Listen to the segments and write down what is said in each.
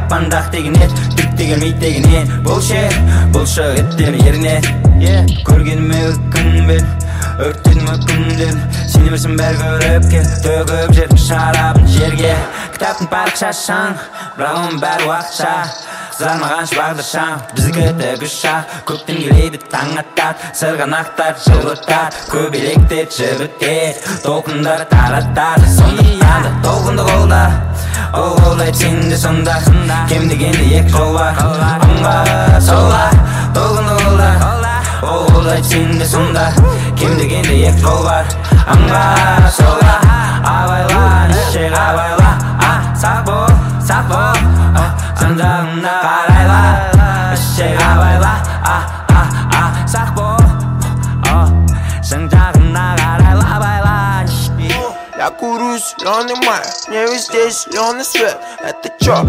таппандақ деген ет түкте келмейді деген не бұлшық еттер еріне көргеніме өкінбен өрттедім өкінден сен емесің бәрі көріп кел төгіп жер шарабын жерге кітаптың парақшашаң бірақ оның бәрі уақытша қызармаған бағдаршам біздікі тігіс шақ көктем келеді таң атады сырғанақтар жылытады көбелектер жібітеді толқындар таратады сондықтан да толқынды қолда ол қолдайды сен де сонда кем дегенде екі жол бар оңға солға толқынды қолда ол қолдайды сен де сонда кем дегенде екі жол бар оңға солға абайла неше абайла сақ бол жан жағына қарайла неше абайла сақ бол жан жағына қарайла абайла. Я курю зеленый май, мне везде зеленый свет. Это чё?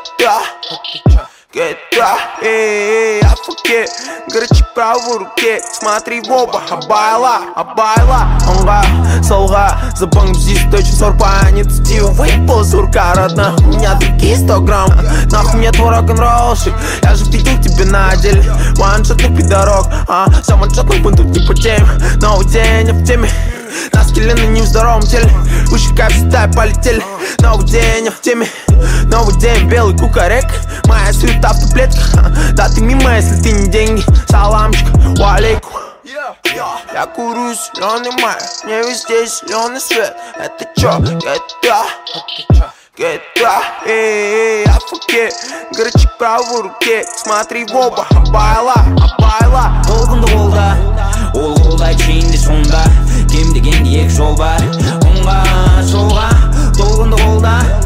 GTA, я в фуке, горячий правой руке. Смотри в оба, абайла, онға, солға. Запомни здесь точно сорпа, не цитил. Выпал сурка, родна, у меня другие 100 грамм. Нахуй мне твой рок-н-роллщик, я же видел тебя на деле. Ваншотный пидорок, самоншотный бунту не по теме. Новый день, я в теме. На скеле, на не в здоровом теле. Уши как всегда полетели. Новый день, я в теме. Новый день, белый кукарек. Моя суета в таблетках. Да ты мимо, если ты не деньги. Саламчик, валейкум. Я курю зеленый май, мне везде зеленый свет. Это чё? GTA, я в фуке, горячий правой руке. Смотри в оба, абайла. Толқынды қолда ол қолдайды сен де сонда кем дегенде екі жол бар оңға солға толқынды қолда